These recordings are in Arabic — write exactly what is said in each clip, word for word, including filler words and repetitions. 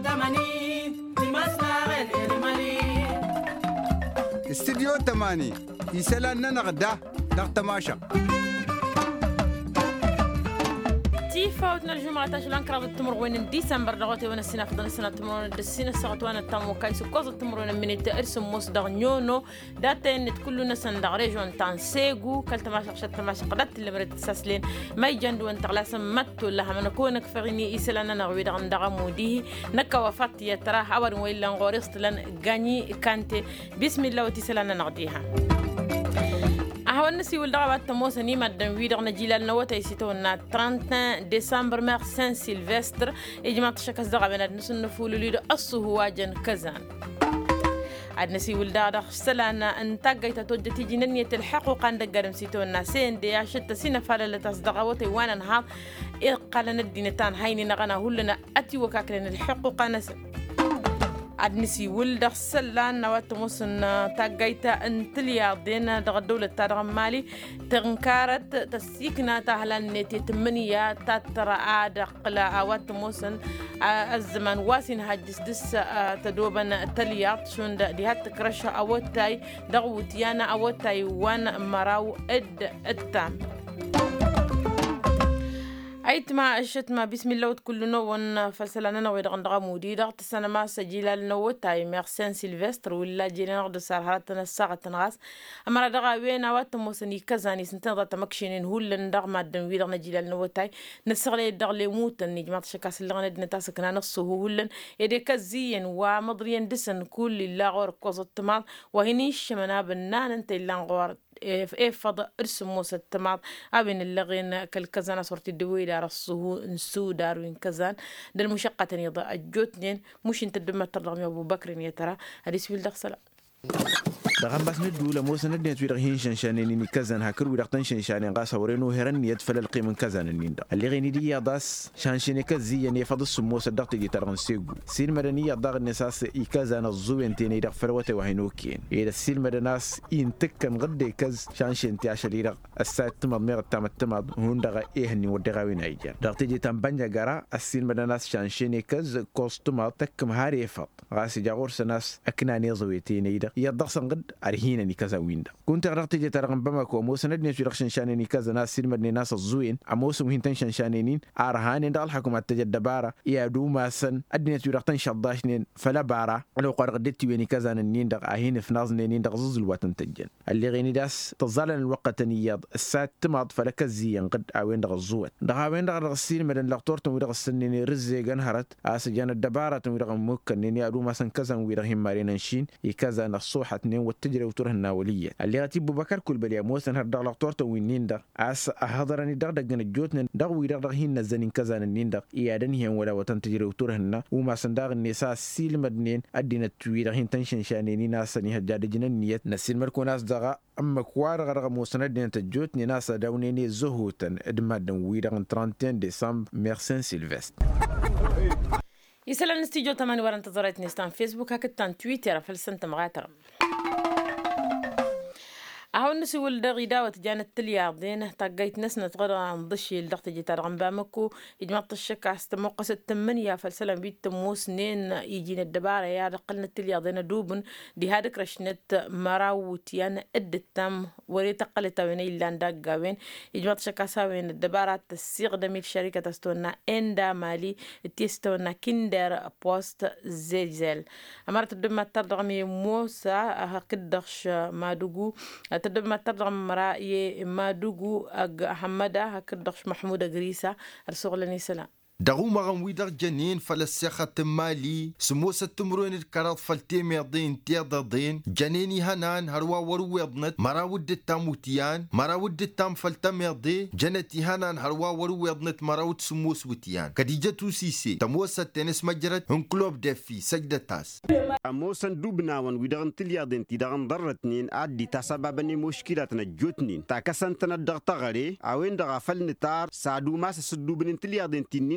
تمانين لمصنع الإرمالي. استديو تماني يسألنا نغدا نغتماشا فوتنا الجمعة تاجلان كراب التمر وين ديسمبر لغوتي وين السنة فضل السنة التمر السنة سقط وين التمر كايس كوز التمر وين من التأرسم مصدر نيونو داتين كل نسن دغريجون تان سيجو كلت ما شقشت ما شقدت اللي مريت تساسلين ما يجند وين تغلاسم متو لها من كونك فريني إسلنا نغوي دغن دغموديه نكا وفات يتراه أور وين لنغوريست لن غني كانتي بسم الله وتسلنا نغديها أهون سيول دعوة تموسني مدن ويدر نجيل نوتا يسيتونا ثلاثين ديسمبر مير سان سيلفستر إجماع تشكس دعوة من نسون نفول ليد أصه واجن كزان عدنا سيول دعوة سلانا انتاقا يتتوجه تيجينية الحقوق عند قرم سيتونا سين دي عشت سينا فالا لتصدقوتي وانا نهار إقالنا الدينتان هايني نغانا هولنا أتي وكاكلنا الحقوق نسل أدنسي ولد سلان نوات موسن تاجيتا انتليا دينا دغ الدولة تارغ مالي تنكارت تسيكنا تهلان نتي تمنية تاترا آدق لا أوات موسن الزمان واسين هاجس دس تدوبنا تليا شون دي هات كرشة أوتاي دغوتيانا أوتاي وان مراو إد التام أيت ما أشت ما بسم الله وتكل نوون فلسلنا ويدغن دغمودي دغت السنة ما سجل النو تاي ميرسين سيلفستر ولا جينا نغد سارهاتنا الساعة تنغاس أما دغا وين وات موسني كزاني سنتين ضت مكشين هول ندغ ما دن ويدغن جيل النو تاي نسغلي دغ لي موت نجمع تشكاس اللي غند نتاسكنا نصه هولن يدي كزين ومضرين دسن كل لا غور كوزت مال وهنيش منا بنان انت اللي غور إيه فضاء إرسم موسى التماط أبين اللغين كالكزان صورت الدويلة رصه نسو داروين كزان ده المشقة يضاء الجوتنين مش انت الدمى ترغم يا أبو بكر يا ترى هذه سبيل دخسلا دغم بس ندو لموسى نديت ويرغ هين شانيني كزان هاكر ويرغ تنشن شانين قاس ورينو هرن يدفل القيم كزان النيندا اللي غيني دي يضاس شانشيني كزي يعني فضل السموسى دغت جي ترغن سيغو سين مدني دغ النساس يكزان الزوين تيني دغ فروته وهينوكين اذا السين مدناس ينتكن غدي كز شانشين تي عشري دغ السات تمد ميغ تام تمد هون دغ ايهني ودغاوين ايجا دغت جي تام بانجا غرا السين مدناس شانشيني كز كوستما تكم هاري فط غاسي جاغور سناس اكناني زويتيني دغ يضغ سنغد أرهينا نكذا ويندا كنت أردت جت رقم بمكو موسى ندني في رخشن شانين نكذا ناس سير مدني ناس الزوين أموسم هين تنشن شانينين أرهان دال حكومة تجد بارا يا دوما سن أدني في رقتن شداشنين فلا بارا لو قرقدت وين كذا نين دق أهين في ناز نين دق زوز الوطن تجن اللي غيني داس تظل الوقت نياد الساعة تمض فلك الزين قد أوين دق الزوت دق وين دق السير مدن لقطورت ودق السنين رزق جنهرت أسجان الدبارة ودق ممكن نين يا دوما سن كذا ويرهم مارين شين يكذا نصوحة نين وتجري وتره الناولية اللي غتيب بكر كل بلي موسن هر دغ لقطورته وينين دغ اس هضرني دغ دغ الجوتن دغ ويدغ دغ هين نزنين كذا نين دغ يادن هي ولا وتن تجري وتره النا وما سندغ النساء سيل مدنين ادينا تويدغ هين تنشن شانين ناس ني هجاد جنن نيت نسيل مركو ناس دغ اما كوار غرغ موسن دين تجوتني ناس داونيني زهوتن ادمدن ويدغ ثلاثين ديسمبر ميرسين سيلفستر يسأل نستيجو تماني ورا انتظرت نستان فيسبوك هكتان تويتر فلسنت مغاتر أهون نسي ولد غيدا وتجانت تلياردين تاقيت نسنة غير عن ضشي الضغط جيتار غنبامكو يجمع الشكا استموقس التمنية فالسلام بيت تمو سنين يجينا الدبارة يا رقلنا التلياردين دوبن دي هادك رشنت مراوتيان اد التام وريتا قلتا ويني اللان داقاوين يجمع الشكا ساوين الدبارة تسيغ دميل شركة تستونا اندا مالي تيستونا كندر بوست زيزل أمارت الدمى تردغمي موسى هكدخش مادوغو تدب ما ترغم مرأي ما دوغو أج حمدا هكذا محمود غريسة رسول سلام دغو مغم ويدغ جنين فلسخة مالي سموسة تمرون الكرات فلتي ميضين تيضا دين جنيني هنان هروا ورو يضنت مرا ود التاموتيان مرا ود التام فلتا ميضي جنتي هنان هروا ورو يضنت مرا ود سموس وتيان كديجة سيسي تموسة تنس مجرد هنكلوب دفي سجدة تاس موسى دوبنا ون ويدغن تليادين تيدغن ضرتنين عدي تسببني مشكلاتنا جوتنين تاكسنتنا الدغ تغري اوين دغ فلنتار سادو ماس سدوبنين تليادين تنين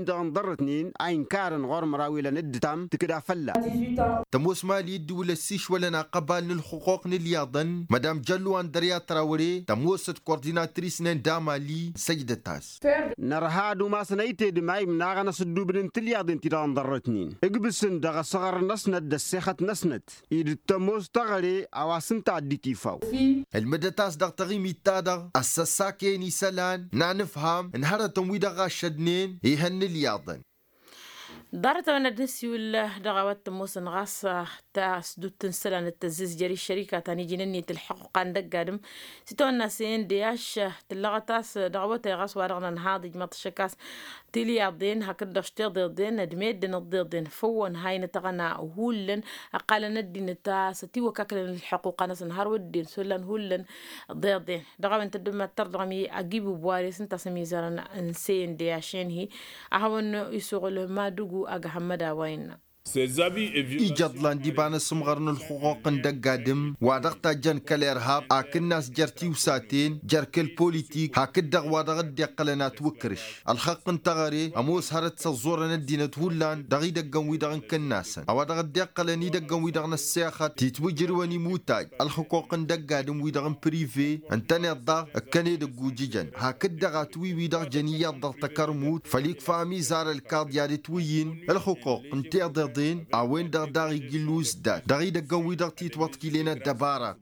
دغن ضرتنين أين كارن غرم راويلا ندتام تكدا فلا تموس مالي الدولة السيش ولنا قبال الحقوق نلياضن مدام جلوان دريا تراوري تموسة كورديناتريس ندامالي سيدة تاس نرهادو ما سنيتي دماي مناغنا سدو بنن تلياضن تدغن ضرتنين اقبسن دغ صغر نسند دسيخة نسند إذ التموس تغري أواسن تعدي تيفاو المدى تاس دغ تغيمي تادغ السساكي نيسالان نعنفهم انهارة تمويدة غاشدنين يهن الياضن دارت من الدنسي ولا دغوات موسن غاصة تاس دو تنسلان التزيز جري الشركة تاني جنني تلحق عندك قادم ستون ناسين دياش تلغتاس دغوات غاص وارغنا نهاضي جماعة الشكاس تيلي عضين هكذا اشتير ضدين ندميد نضدين فون هاي نتغنى هولن أقال ندي نتاس تيو كاكل الحقوق ناس نهار ودين سولن هولن ضدين دغوا انت دم ترغمي اجيبوا بواريس انت سميزارن انسين دياشين هي اهون يسوغل ما دوغو اغا حمدا وين إيجاد لاندي بانا سمغرن الحقوق ندقادم وادغتا جان كالإرهاب آك الناس جرتي وساتين جرك البوليتيك هاكدغ وادغ الدقلنا توكرش الحق انتغري أموس هرت سزورنا الدينة هولان دغي دقن ويدغن كالناسا اوادغ الدقلني دقن ويدغن السياخة تيتوجر وني موتاج الحقوق ندقادم ويدغن بريفي انتاني الضغ اكاني دقو جيجان هاكدغ توي ويدغ جنيات ضغ تكرموت فليك فامي زار الكاد ياري تويين الحقوق انتي أوين دغ داغي جلوس دات داغي دقن ويدغ تيتوات كيلينا الدبارة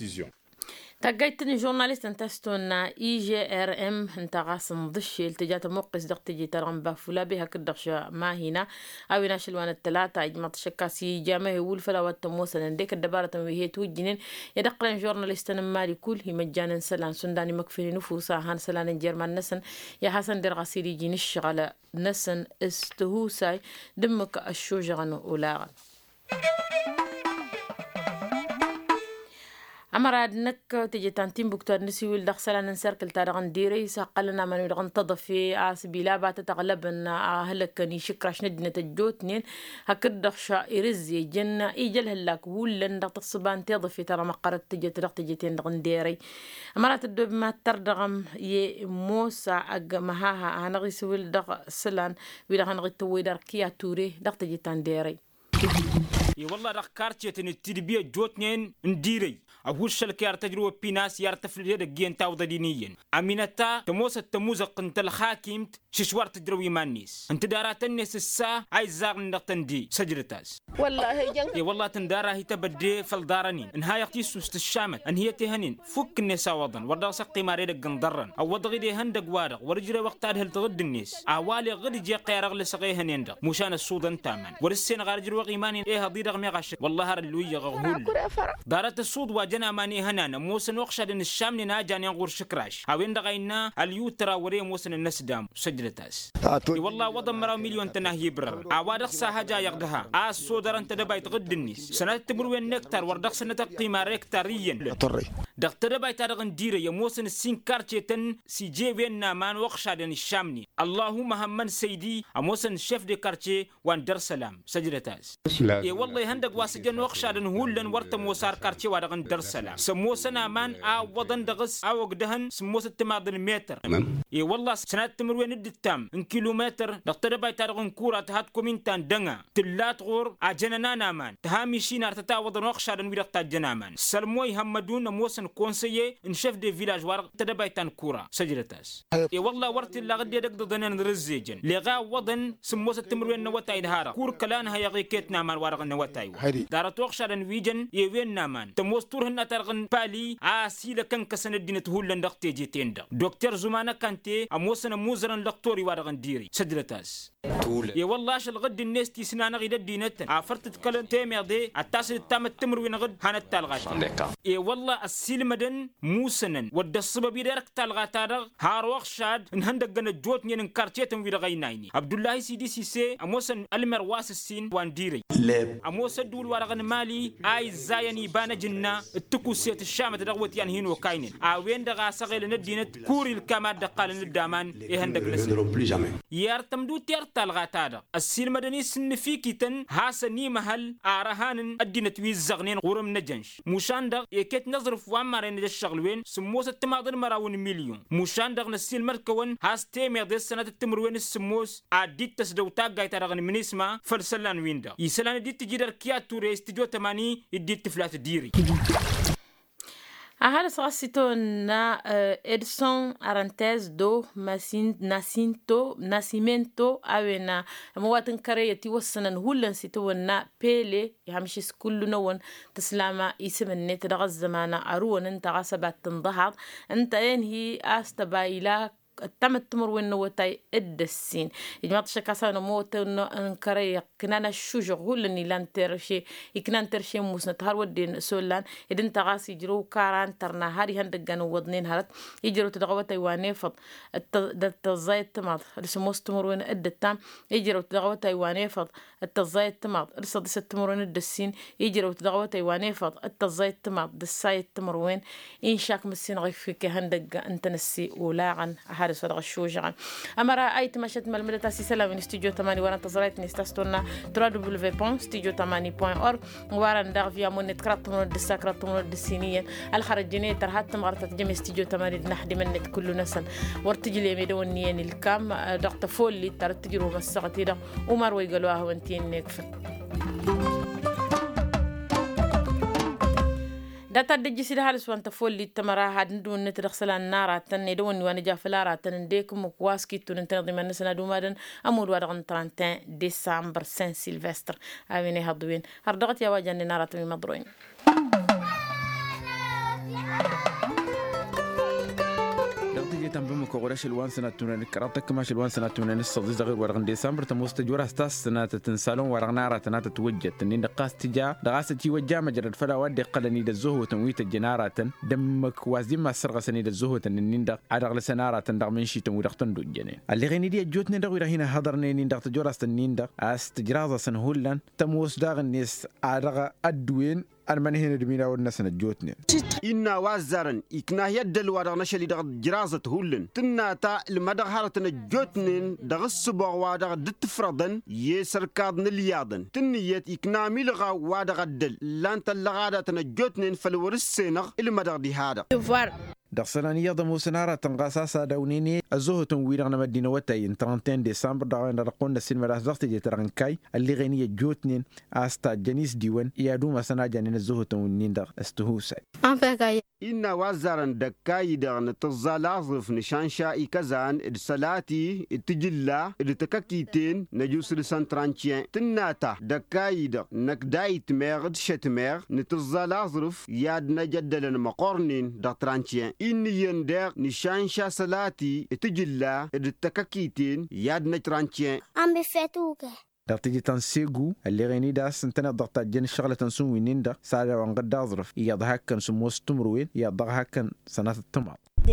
تقيتني جورناليست انتستونا اي جي ار ام انت غاسن ضشي التجات موقس دق تجي ترغم بافولا بها كدخش ما هنا او ناشل وان الثلاثه اجمع تشكاسي جامه والفلا والتموسن ديك الدباره وهي توجنين يدقلن جورناليست مالي كل هي مجانا سلان سنداني مكفي نفوسا هان سلان جيرمان نسن يا حسن در غسيلي جي نشغل نسن استهوساي دمك الشوجغن اولاغن أمراد نك تيجي تانتين بكتور نسيول دخسلا نسركل تارغن ديري ساقلنا من يرغن تضفي آسبي لا بات تغلبن أهلك ني شكرش ندنة الجوتنين هكذا دخشا إرزي جنة إيجل هلاك ولن دغ تصبان تضفي ترى مقرد تيجي ترغ تيجي تندغن ديري أمرات الدوب ما تردغم ي موسى أج مهاها هنغي سويل دغ سلان ويدغ هنغي توي دار كيا توري دغ تيجي تنديري اي والله راه كارتيتن التربيه جوتنين نديري اول شلك يار تجربه بيناس يار تفل يد جين تاو دينيا امينتا تموس تموز قنت الحاكم ششوار تجروي مانيس انت دارات الناس السا عايز زار نقتندي سجرتاس والله جن اي والله تندارا هي تبدي فالدارني ان هاي اختي سوست الشامت ان هي تهنين فك الناس وضن وردا سقي ماريد قندرن او وضغي دي هندق وارق ورجري وقت هل تغد الناس اوالي غدي جي قيرغ لسقيهن يندق مشان السودان تامن ورسين غارجر وقيماني ايه هضي رغمي غشك والله هر اللوي غهول دارت السود واجنا ماني هنا موسن وقشد ان الشام ناجان ينغور شكراش هاوين دغينا اليوترا وري موسن الناس دام سجلتاس والله وضم مرا مليون تناهي برر عوادق ساهجا يقدها اس سودر انت دبايت غد النيس سنه تمر نكتر وردق سنه قيمه ريكتاريا دكتور بايت ارغن ديره يموسن السين كارتيتن سي جي وين مان وقشد ان الشامني اللهم همن سيدي اموسن شيف دي كارتي وان در سلام سجلتاس اي والله هندق واسجن وقشد هولن ورتم وسار كارتي وادغن در سلام سموسنا مان ا وضن دغس او قدهن سموس تمادن متر اي والله سنه تمر وين التام ان كيلومتر دكتور بايت ارغن كوره تهات كومينتان دنga تلات غور اجننا نامان تهامي شينار تتاوضن وقشد ويدق جنامان سلموي همدون موسن كونسيي ان شيف دي فيلاج وار تدبايتان كوره سجلتاس اي والله ورت لا غدي دق دنن رزيجن لغا وضن سموس تمر وين نوتاي دهارا كور كلان هي غيكتنا مان وارغ نوتاي دارت وقشد ويجن يوين نامان تموستور هنا ترغن بالي اسيل كان كسن الدين تهول دقتي جيتين دكتور زمانه كانتي اموسن موزرن دكتوري وارغن ديري سجلتاس يا والله شل غد الناس تي سنانا غيد دينت عفرت تكلم تيمي دي التاس التام التمر وين غد هانت تلغاش يا والله السلمدن موسنن ود السبب يدرك تلغا هار وخشاد ان هندق جن جوت نين كارتيتم ويد غينايني عبد الله سيدي سيسي اموسن المرواس السين وان ديري اموس دول ورغن مالي اي زايني بان جنا التكو سيت الشام تدغوت يعني هينو كاينين اوين دغا سغيل ندينت كوري الكماد دقال ندامان اي هندق لس يارتم دو تير تلغا تادا السلمدني سنفيكيتن هاسني محل ارهان الدينت ويزغنين غورم نجنش مشان دغ يكيت نظرف وام عمر إن الشغل وين سموس التماضر مراون مليون مشان دغن السين مركون هاستي ميض السنة التمر وين السموس عديت تسدو تاقاي ترغن من اسمه فلسلان وين دا يسلان دي تجيدر كيات توري استديو تماني يديت تفلات ديري Ahal sasito na Edson Arantes do Nascimento Nascimento awena مواتن كريه تي وسنن هولن سيتو نا بيلي يمشي كل نون تسلامه اسم النت دغ الزمانه ارون انت غسبت تنضحض انت ينهي استبايلا تم التمر وين وتاي الدسين يجمع تشكاسا نموت انكري كنا الشجع هو اللي لانترشي يكنا ترشي موسنا تهار ودين سولان يدن تغاس يجرو كاران ترنا هاري هندقان وضنين هارت يجرو تدغوا تايواني فض التزايد تماض رسموس تمر وين الدتام يجرو تدغوا تايواني فض التزايد تماض رصدس التمر وين الدسين يجرو تدغوا تايواني فض التزايد تماض دسايد تمر وين إن شاك مسين غيفك هندق انت نسي ولاعن حارس ودغ الشوجعان أما رأيت مشهد ملمدة تاسي سلام من استوديو تماني وانا انتظرت نستستونا دبليو دبليو دبليو دوت استوديو تماني دوت أورج وانا ندغ فيها مونت كرات من الدسا كرات من الدسينية الخرج جنيه ترهات مغرطة جمع استوديو تماني نحدي منت كل نسل ورتجي لي ميدون نيين الكام دغت فولي ترتجرو مساقتي دا ومار ويقلوها وانتين نكفر داتا دجي سيد هالس وانت فولي تمرا هاد ندون نتدخسلا النار تن يدون وانا جافلارا تن ديكم وكواسكي تون تنظي من نسنا دومادن امور وادغن ثلاثين ديسمبر سان سيلفستر اويني هادوين هردغت يا واجان نارا تمي مضروين تنبم كورش الوان سنة تونين كراتك ماش الوان سنة تونين الصديق غير ورغن ديسمبر تمستجور استاس سنة تنسالون ورغنارة تنات توجد تنين دقاس تجا دقاس تيوجا مجرد فلا ودي قلني دزوه تنويت الجنارة دمك وازدين ما سرغ سني دزوه تنين دق عرغ سنارة تندق منشي تمودقتن دوجنين اللي غني دي جوتني دغ هنا حضرني نين دق تجور استنين دق استجراز سنهولن تموس داغ الناس عرغ ادوين أرمني هنا دمينا والناس نجوتني. إننا وزارن إكنا يدل ورا نشلي دغ جرازة هولن تنا تا المدغ هارت نجوتنين دغ الصبغ ودغ دتفردن يسر كادن اليادن تنيت إكنا ملغا ودغ الدل لان تلغادة نجوتنين فالورس سينغ المدغ دي هذا. دخسلاني يضمو سنارة تنقاساسا دونيني الزوه تنويرغنا مدينة وتاين ثلاثين ديسمبر دعوان رقونا السينما راسدغت جترانكاي اللي غنية جوتنين استا جنيس ديوان يادوما سنا جانين الزوه تنوينين دغ استهوساي إنا وزارن دكاي دغن تزالازف نشانشا إكازان إدسالاتي إتجلا إدتكاكيتين نجوس لسانترانتيين تناتا دكاي دغ نكداي تميغ دشتميغ نتزالازرف ياد نجدلن مقورنين دغ ترانتيين إني يندغ نشانشا سالاتي إتجلا إدتكاكيتين ياد نجرانتيين أم بفتوكه دغتي تنسيغو اللي غني داس انتنا ضغط جن الشغله تنسون وينين ده ساده وانقد اظرف يضحك كان سموس تمروين يضحك كان سنه التمر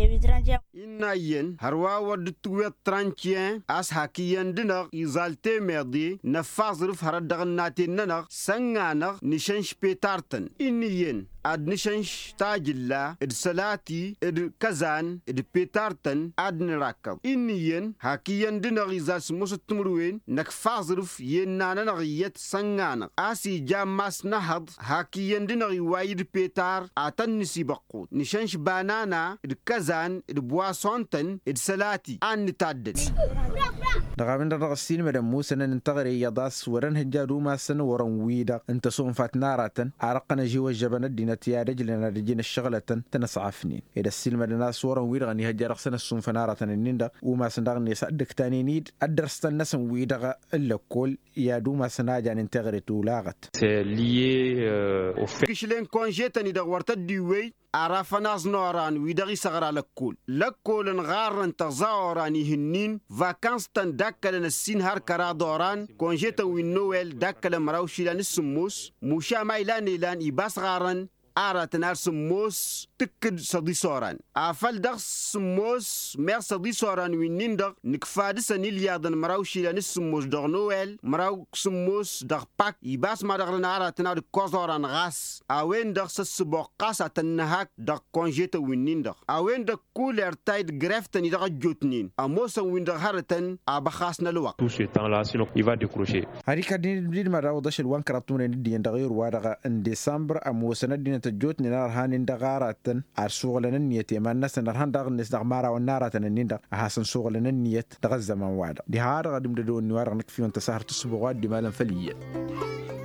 إنا ين هروا ود تويت ترانتيين أس هاكيين دنغ يزالتي ميردي نفاظرف هردغن ناتين ننغ سنغانغ نشنش بيتارتن إني ين ad nishansh tajilla id salati id kazan id petartan ad nirakab iniyen hakiyan dinagizas mustumruwen nak fazruf yenana nagiyat sangana asi jamas nahad hakiyan dinagi wayid petar atan nisibaqut nishansh banana id kazan id boisontan id salati an tadded دغامن درغسين مدام موسى ننتظر يضاس ورن هجارو ما سن ورن ويدا انت صوم فاتنارة عرقنا جوا الجبن الدينة يا رجلنا رجين الشغلة تنصعفني إذا السلم الناس ورن ويدا غني هجار سنة صوم فنارة النيندا وما سندغني سأدك تاني نيد أدرس الناس ويدا إلا كل يا دو ما سناجا ننتظر تولاغت كشلين كونجيتني دغورت الديوي عرفناز نوران ويدغي صغر لكول لكول نغارن تزاوراني هنين فاكانس تن داكل نسين هار كرا دوران كونجيتا وينويل داكل مراوشي لان السموس موشا مايلان إلان إباس غارن آرات نار سموس تكد صدي صوران آفال دغ سموس مير صدي صوران وينين دغ نكفاد سنيل يادن مراوشي لان السموس دغ نويل مراو سموس دغ باك إباس ما دغ آرات نار كوزوران غاس آوين دغ سسبوقاس تنهاك دغ كونجيتا وينين دغ آوين دغ كولر تايد غرفتن دغ جوتنين أموسا وين دغ هارتن آبخاسنا الوقت tout ce temps-là, sinon il va décrocher. هاري كادين بديد ما راو داش الوان كراتون ندي دغير وارغا ان ديسمبر أموسا ندينا تجوت نار هان دغارات ارسوغلن النية ما الناس نرهان دغ الناس دغ مارا والنارات نندغ احسن سوغلن النية دغ الزمان وادا دي هار غادم دون نوار نكفي انت سهر تصبغوا دي مالا فليه